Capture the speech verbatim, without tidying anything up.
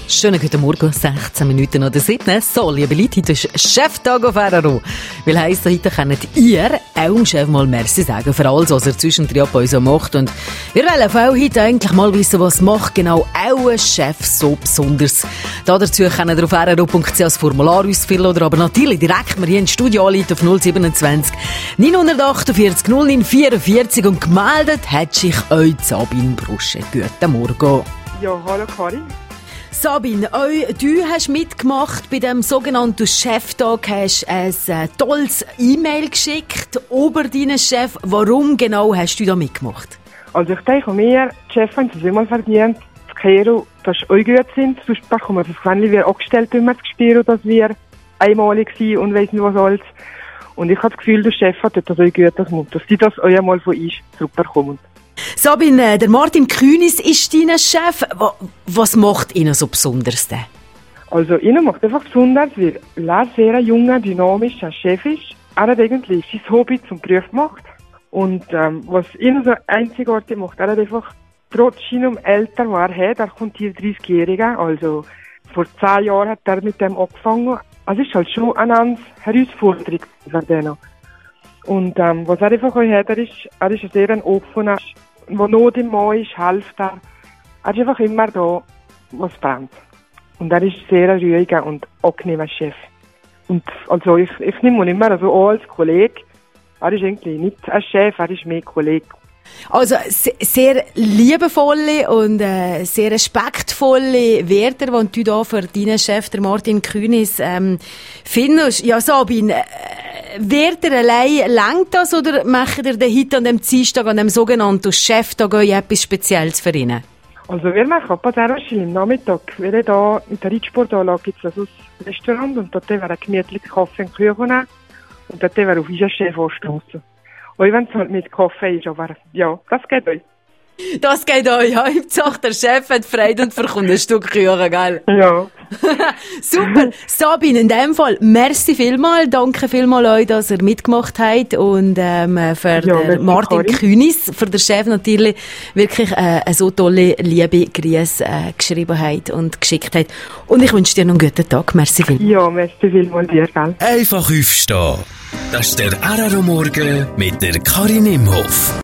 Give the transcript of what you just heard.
Schönen guten Morgen, sechzehn Minuten oder sieben. So, liebe Leute, heute ist Cheftag auf R R O. Weil heisst, heute könnt ihr auch dem Chef mal Merci sagen für alles, was er zwischendrin bei uns so macht. Und wir wollen auch heute eigentlich mal wissen, was macht genau auch ein Chef so besonders. Da dazu könnt ihr auf r r o punkt c h das Formular ausfüllen oder aber natürlich direkt mir hier ins Studio anrufen auf null siebenundzwanzig neunhundertachtundvierzig null neun vierundvierzig und gemeldet hat sich euch Sabine Brusche. Guten Morgen. Ja, hallo Karin. Sabine, auch du hast mitgemacht bei dem sogenannten Cheftag, hast ein äh, tolles E-Mail geschickt über deinen Chef. Warum genau hast du da mitgemacht? Also ich denke mir, die Chefs haben es immer verdient, zu kehren, dass sie euch gut sind. Sonst bekommen wir das Gewinn wieder angestellt, wenn wir das spüren, dass wir einmalig sind und weiss nicht was alles. Und ich habe das Gefühl, der Chef hat das euch gut gemacht, dass sie das euch mal von uns zurückbekommen. Sabine, der Martin Künis ist dein Chef. Was macht ihn so besonders denn? Also, ihn macht einfach besonders, weil er sehr ein junger, dynamischer Chef ist. Er hat eigentlich sein Hobby zum Beruf gemacht. Und ähm, was ihn so einzigartig macht, er hat einfach trotz seinem Alter, das er hat, er kommt hier dreißigjähriger, also vor zehn Jahren hat er mit dem angefangen. Also es ist halt schon eine Herausforderung für den. Und ähm, was er einfach auch hat, er ist, er ist ein sehr ein offener, wo Not im Mann ist, hilft er. Er ist einfach immer da, was brennt. Und er ist sehr ein ruhiger und angenehmer Chef. Und also ich, ich nehme ihn immer also auch als Kollege. Er ist eigentlich nicht ein Chef, er ist mehr Kollege. Also sehr liebevolle und äh, sehr respektvolle Wörter, die du da für deinen Chef, der Martin Künis, ähm, findest. Ja, Sabine, äh, Wörter allein, reicht das oder macht ihr den heute an dem Dienstag, an dem sogenannten Cheftag, euch etwas Spezielles für ihn? Also wir machen ab sehr wahrscheinlich am Nachmittag, weil da in der Reitsportanlage gibt es also ein Restaurant und dort werden gemütlich Kaffee und Kuchen nehmen und dort werden auf unseren Chef anstoßen. Auch wenn es halt mit Kaffee ist, aber ja, das geht euch. Das geht euch, ja. Hauptsache der Chef hat Freude und verkommt ein Stück Kuchen, gell? Ja. Super. Sabine, in dem Fall, merci vielmal. Danke vielmal euch, dass ihr mitgemacht habt. Und ähm, für ja, den Martin Künis, für den Chef natürlich, wirklich äh, eine so tolle, liebe Grüße äh, geschrieben habt und geschickt habt. Und ich wünsche dir noch einen guten Tag. Merci vielmal. Ja, merci vielmal dir, gell? Einfach aufstehen. Das ist der R R O Morgen mit der Karin Imhoff.